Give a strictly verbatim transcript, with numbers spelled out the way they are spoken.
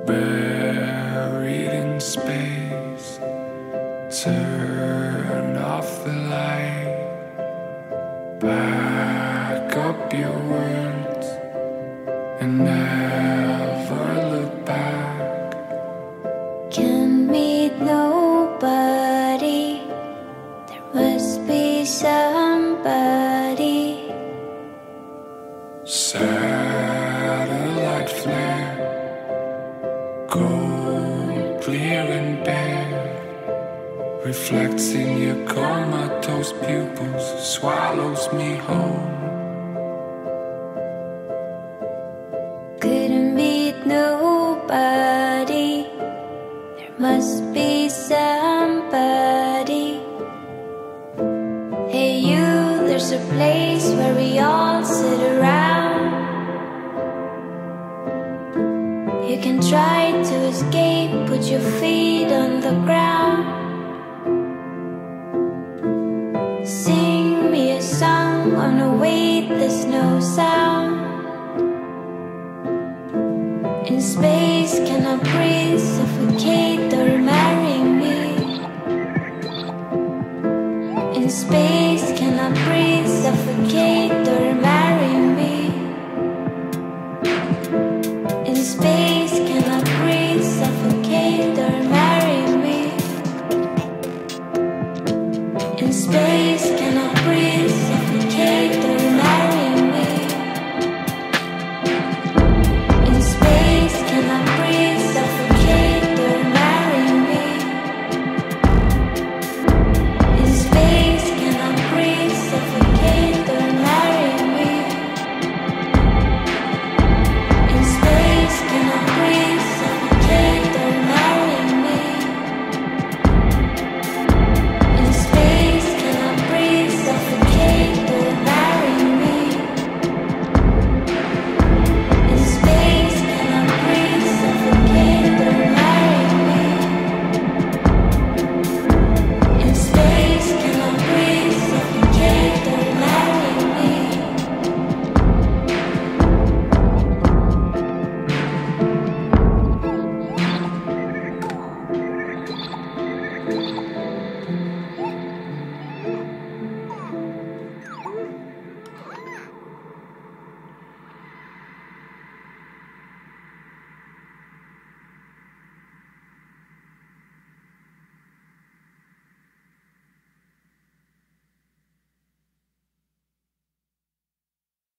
buried in space. Turn off the light, back up your words, and never look back. Can't meet nobody, there must be somebody. Satellite flare, gold clear and bare, reflects in your comatose pupils, swallows me whole. Couldn't meet nobody, there must be somebody. Hey you, there's a place where we all sit around. You can try to escape, put your feet on the ground. Sing me a song on a weight there's no sound. In space, cannot breathe, suffocate or marry me. In space, cannot breathe, suffocate or marry me. In space, cannot breathe, suffocate or marry me. In space